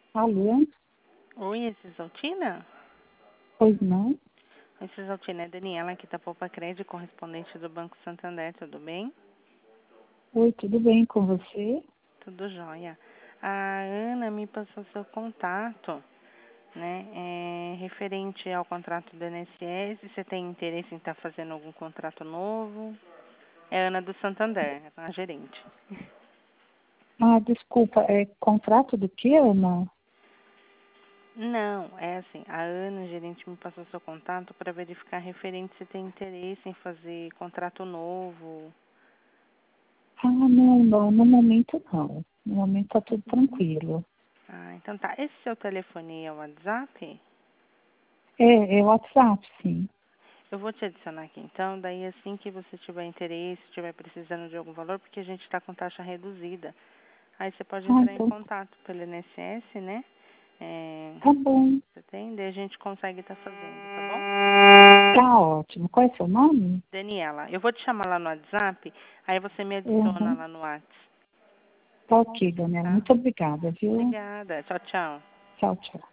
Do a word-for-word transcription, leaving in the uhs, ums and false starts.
Alô? Oi, Cisaltina? Pois não? Oi, Cisaltina, é Daniela aqui da Poupa Crédito, correspondente do Banco Santander, tudo bem? Oi, tudo bem com você? Tudo jóia. A Ana me passou seu contato, né, é, referente ao contrato do I N S S, você tem interesse em estar fazendo algum contrato novo? É a Ana do Santander, a gerente. Ah, desculpa, é contrato do que, Ana? Não, é assim, a Ana, gerente, me passou seu contato para verificar referente se tem interesse em fazer contrato novo. Ah, não, não, no momento não. No momento tá tudo tranquilo. Ah, então tá. Esse seu telefone é o WhatsApp? É, é WhatsApp, sim. Eu vou te adicionar aqui. Então, daí assim que você tiver interesse, estiver precisando de algum valor, porque a gente está com taxa reduzida, aí você pode Ah, entrar em então contato pelo I N S S, né? É, tá bom. você tem? Daí a gente consegue estar fazendo, tá bom? Tá ótimo. Qual é seu nome? Daniela, eu vou te chamar lá no WhatsApp, aí você me adiciona Uhum. lá no WhatsApp, Tá ok, Daniela. tá? Muito obrigada, viu? Obrigada. Tchau, tchau. Tchau, tchau.